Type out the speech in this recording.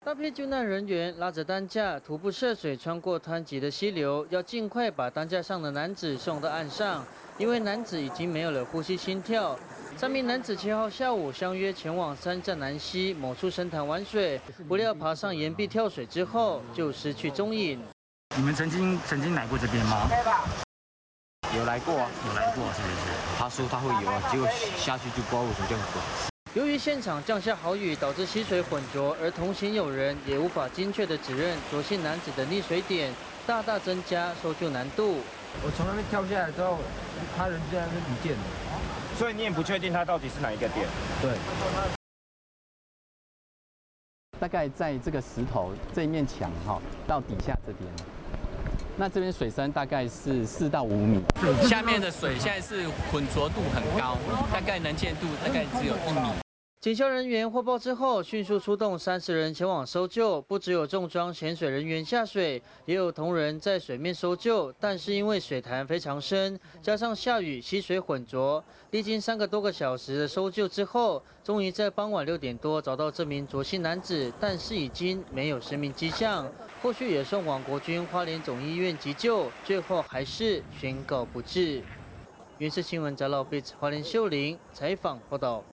大批救难人员拉着担架徒步涉水穿过湍急的溪流，要尽快把担架上的男子送到岸上，因为男子已经没有了呼吸心跳。3名男子7号下午相约前往3站南溪某处深潭玩水，不料爬上岩壁跳水之后就失去踪影。 你们曾经来过这边吗？ 有来过啊， 有来过是不是？ 他说他会游啊，结果下去就不知道为什么就很滚。 由于现场降下豪雨，导致溪水浑浊，而同行友人也无法精确的指认卓姓男子的溺水点，大大增加搜救难度。 我从那边跳下来之后，他人就在那边不见了， 所以你也不确定他到底是哪一个点。 对。 大概在这个石头这一面墙到底下这边，那这边水深大概是4到5米。 下面的水现在是浑浊度很高，大概能见度大概只有1米。 警消人员获报之后，迅速出动30人前往搜救。不只有重装潜水人员下水，也有同仁在水面搜救。但是因为水潭非常深，加上下雨，溪水浑浊，历经3个多个小时的搜救之后，终于在傍晚6点多找到这名卓姓男子，但是已经没有生命迹象。后续也送往国军花莲总医院急救，最后还是宣告不治。原视新闻杂老贝花莲秀玲采访报道。